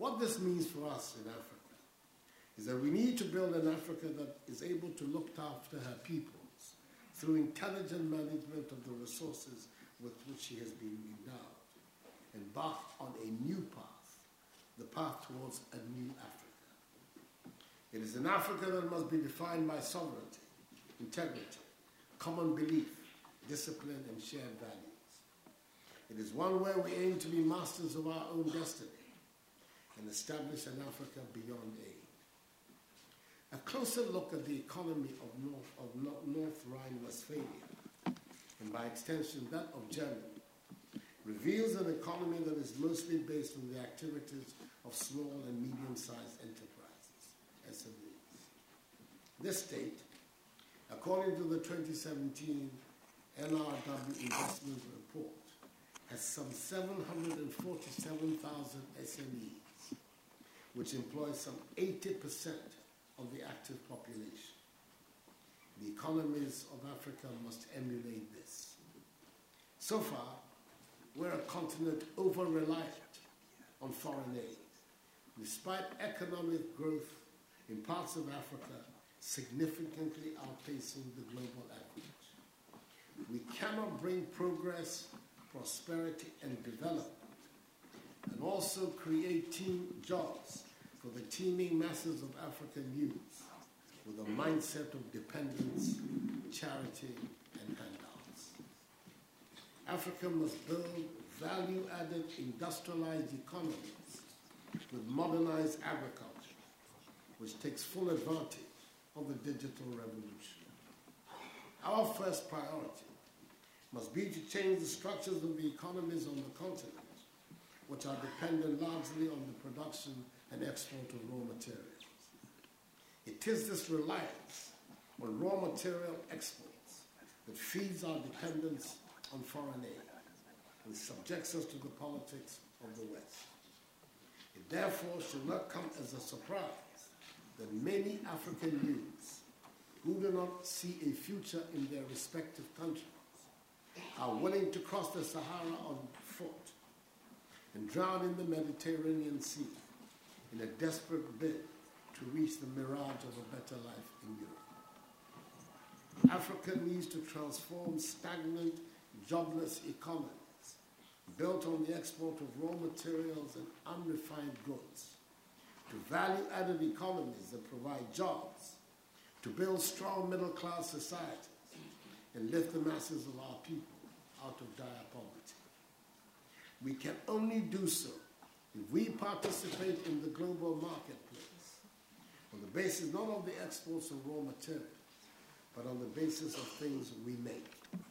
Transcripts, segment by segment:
What this means for us in Africa is that we need to build an Africa that is able to look after her peoples through intelligent management of the resources with which she has been endowed, embark on a new path, the path towards a new Africa. It is an Africa that must be defined by sovereignty, integrity, common belief, discipline, and shared values. It is one where we aim to be masters of our own destiny and establish an Africa beyond aid. A closer look at the economy of North Rhine-Westphalia, and by extension that of Germany, reveals an economy that is mostly based on the activities of small and medium-sized enterprises, SMEs. This state, according to the 2017 NRW investment report, has some 747,000 SMEs, which employs some 80% of the active population. The economies of Africa must emulate this. So far, we're a continent over-reliant on foreign aid, despite economic growth in parts of Africa significantly outpacing the global average. We cannot bring progress, prosperity, and development, and also create jobs for the teeming masses of African youth with a mindset of dependence, charity, and handouts. Africa must build value-added industrialized economies with modernized agriculture, which takes full advantage of the digital revolution. Our first priority must be to change the structures of the economies on the continent, which are dependent largely on the production and export of raw materials. It is this reliance on raw material exports that feeds our dependence on foreign aid and subjects us to the politics of the West. It therefore should not come as a surprise that many African youths who do not see a future in their respective countries are willing to cross the Sahara on foot and drown in the Mediterranean Sea in a desperate bid to reach the mirage of a better life in Europe. Africa needs to transform stagnant, jobless economies built on the export of raw materials and unrefined goods to value-added economies that provide jobs, to build strong middle-class societies and lift the masses of our people out of dire poverty. We can only do so if we participate in the global marketplace on the basis not of the exports of raw materials, but on the basis of things we make.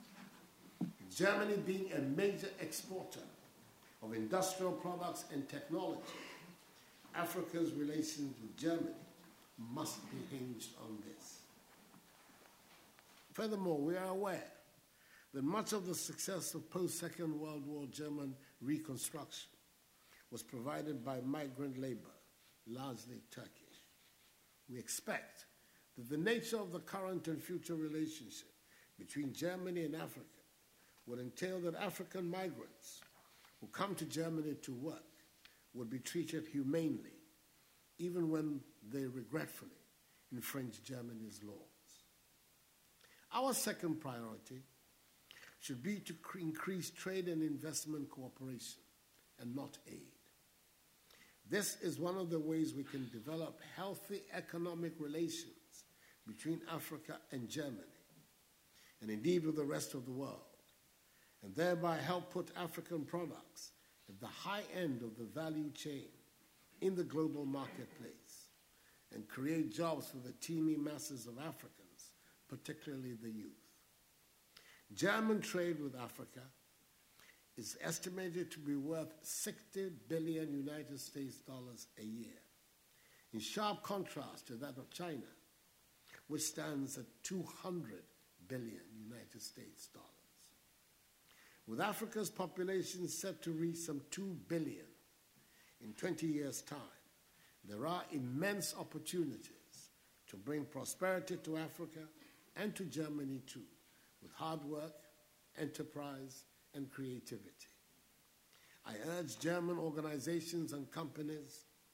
Germany being a major exporter of industrial products and technology, Africa's relations with Germany must be hinged on this. Furthermore, we are aware that much of the success of post-Second World War German reconstruction was provided by migrant labor, largely Turkish. We expect that the nature of the current and future relationship between Germany and Africa would entail that African migrants who come to Germany to work would be treated humanely, even when they regretfully infringe Germany's laws. Our second priority should be to increase trade and investment cooperation and not aid. This is one of the ways we can develop healthy economic relations between Africa and Germany, and indeed with the rest of the world, and thereby help put African products at the high end of the value chain in the global marketplace and create jobs for the teeming masses of Africans, particularly the youth. German trade with Africa is estimated to be worth 60 billion United States dollars a year, in sharp contrast to that of China, which stands at 200 billion United States dollars. With Africa's population set to reach some 2 billion in 20 years' time, there are immense opportunities to bring prosperity to Africa and to Germany too, with hard work, enterprise, and creativity. I urge German organizations and companies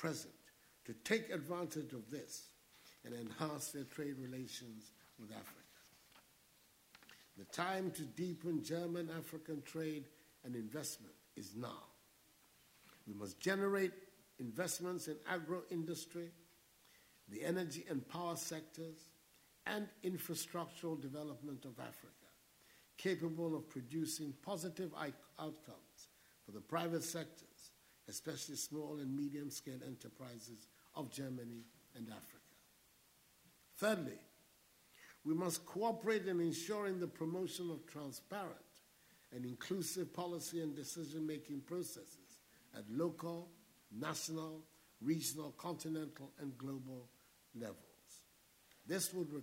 present to take advantage of this and enhance their trade relations with Africa. The time to deepen German-African trade and investment is now. We must generate investments in agro-industry, the energy and power sectors, and infrastructural development of Africa, capable of producing positive outcomes for the private sectors, especially small and medium-scale enterprises of Germany and Africa. Thirdly, we must cooperate in ensuring the promotion of transparent and inclusive policy and decision-making processes at local, national, regional, continental, and global levels. This would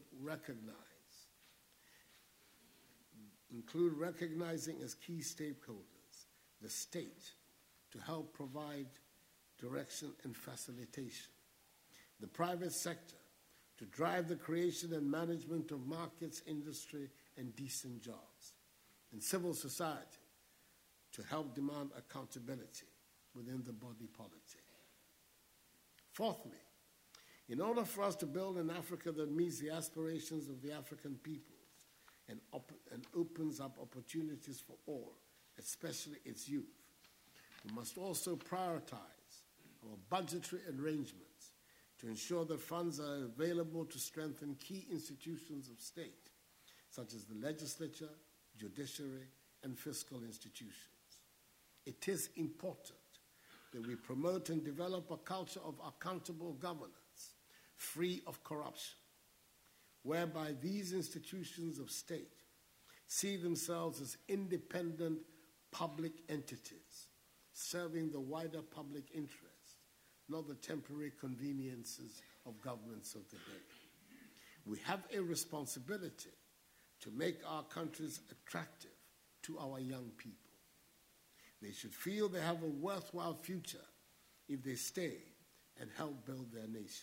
include recognizing as key stakeholders the state to help provide direction and facilitation, the private sector to drive the creation and management of markets, industry, and decent jobs, and civil society to help demand accountability within the body politic. Fourthly, in order for us to build an Africa that meets the aspirations of the African peoples and opens up opportunities for all, especially its youth, we must also prioritize our budgetary arrangements to ensure that funds are available to strengthen key institutions of state, such as the legislature, judiciary, and fiscal institutions. It is important that we promote and develop a culture of accountable governance, free of corruption, whereby these institutions of state see themselves as independent public entities, serving the wider public interest, not the temporary conveniences of governments of the day. We have a responsibility to make our countries attractive to our young people. They should feel they have a worthwhile future if they stay and help build their nations.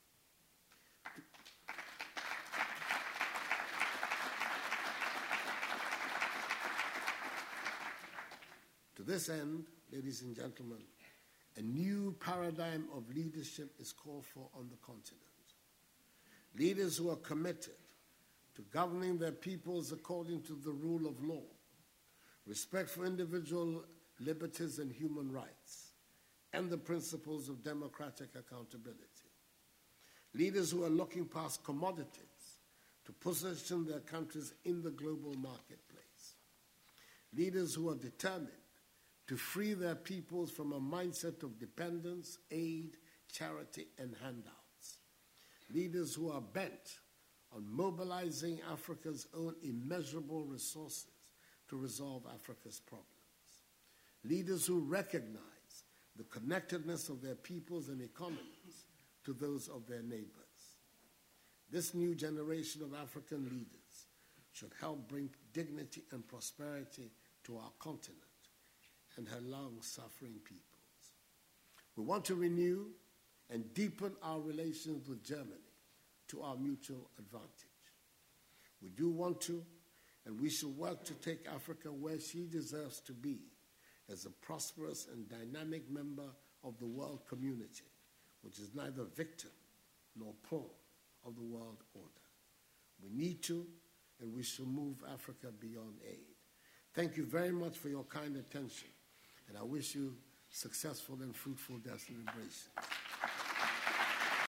To this end, ladies and gentlemen, a new paradigm of leadership is called for on the continent. Leaders who are committed to governing their peoples according to the rule of law, respect for individual liberties and human rights, and the principles of democratic accountability. Leaders who are looking past commodities to position their countries in the global marketplace. Leaders who are determined to free their peoples from a mindset of dependence, aid, charity, and handouts. Leaders who are bent on mobilizing Africa's own immeasurable resources to resolve Africa's problems. Leaders who recognize the connectedness of their peoples and economies to those of their neighbors. This new generation of African leaders should help bring dignity and prosperity to our continent and her long-suffering peoples. We want to renew and deepen our relations with Germany to our mutual advantage. We do want to, and we should work to take Africa where she deserves to be as a prosperous and dynamic member of the world community, which is neither victim nor pawn of the world order. We need to, and we shall move Africa beyond aid. Thank you very much for your kind attention, and I wish you successful and fruitful celebration.